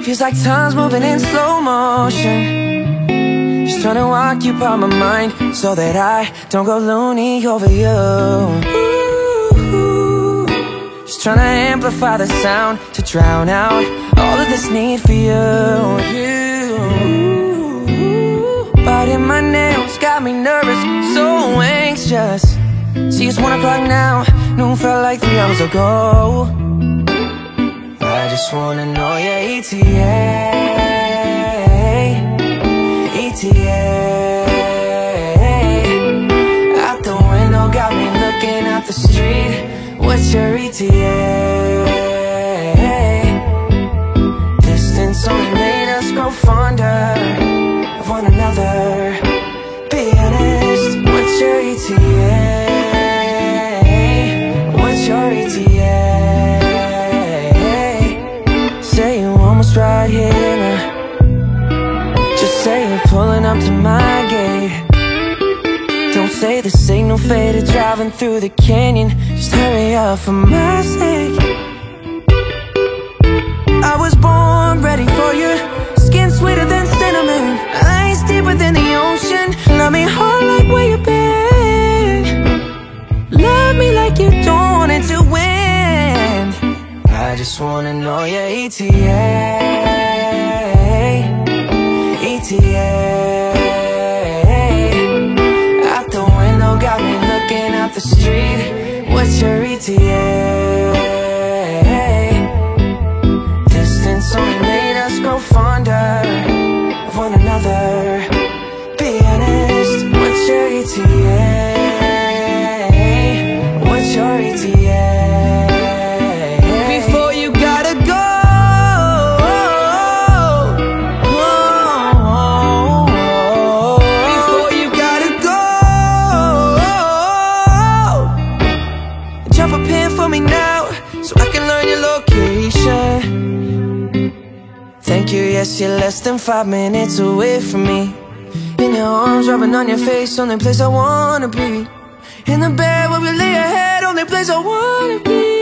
Feels like time's moving in slow motion. Just trying to occupy my mind so that I don't go loony over you. Ooh, just trying to amplify the sound to drown out all of this need for you. Biting my nails got me nervous, so anxious. See, it's 1 o'clock now, noon felt like 3 hours ago. I just wanna know your ETA, ETA. Out the window got me looking out the street. What's your ETA? Distance only made us grow fonder of one another. Be honest, what's your ETA? What's your ETA? Say you're almost right here now. Just say you're pulling up to my gate. Don't say the signal faded driving through the canyon. Just hurry up for my sake. I was born ready for you. Skin sweeter than cinnamon, eyes deeper than the ocean. Love me hard like where you been. Love me like you don't want it to win. I just wanna know your ETA, ETA. Out the window got me looking out the street. What's your ETA? Distance only made us grow fonder of one another. Be honest, what's your ETA? What's your ETA? Before you gotta go, before you gotta go, drop a pin for me now so I can learn your location. Thank you, yes, you're less than 5 minutes away from me. In your arms, rubbing on your face, only place I wanna be. In the bed where we lay our head, only place I wanna be.